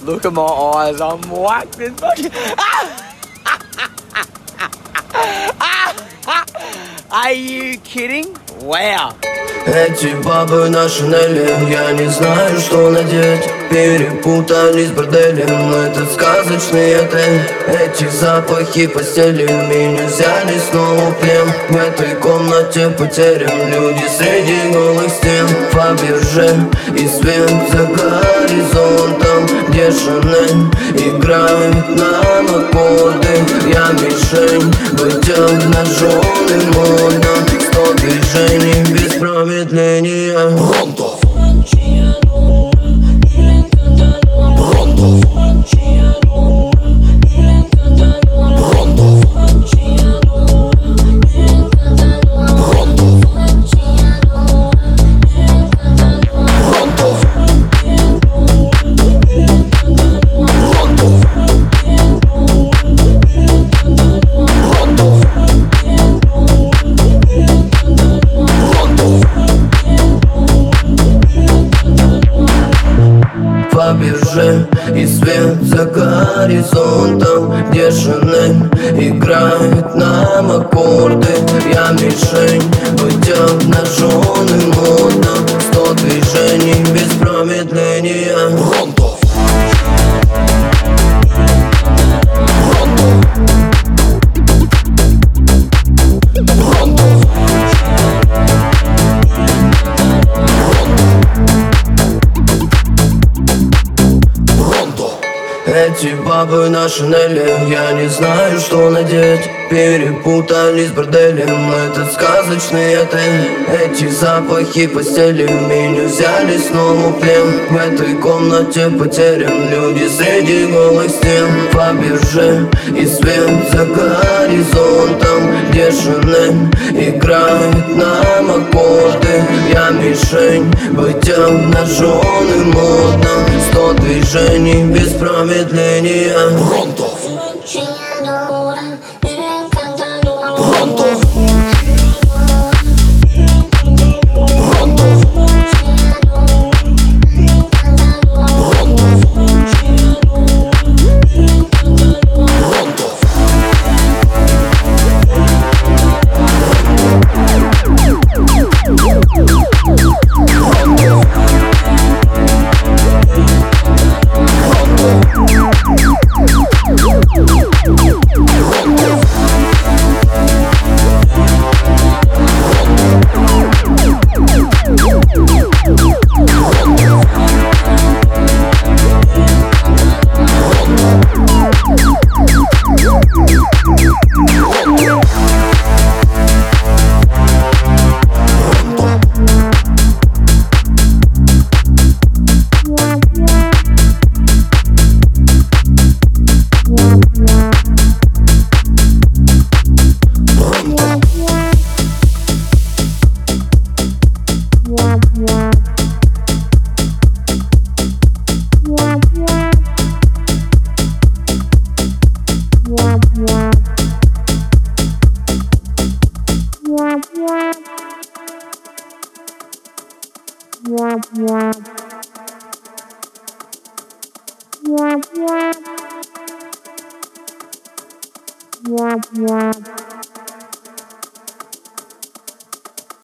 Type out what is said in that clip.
Look at my eyes, I'm whacked as fuck. Are you kidding? Wow. Эти бабы на шинели, я не знаю, что надеть. Перепутались с борделем, этот сказочный отель. Эти запахи постели меня взяли снова в плен. В этой комнате потерян, люди среди голых стен. Фаберже и свет за горизонтом, где Шанель играет нам аккорды. Я мишень, быть обнаженным модно. 100 движений без промедления. Pronto. Pronto. Фаберже и свет за горизонтом, где Шанель играет нам аккорды. Я мишень, быть обнаженным модно. 100 движений без промедления. Pronto. Эти бабы на шинели, я не знаю, что надеть. Перепутались с борделем, этот сказочный отель. Эти запахи постели меня взяли снова в плен. В этой комнате потерян, люди среди голых стен. Фаберже и свет за горизонтом, где Шанель играет нам аккорды. Я мишень, быть обнаженным модно. 100 движений без промедления. Pronto. Pronto. Yeah.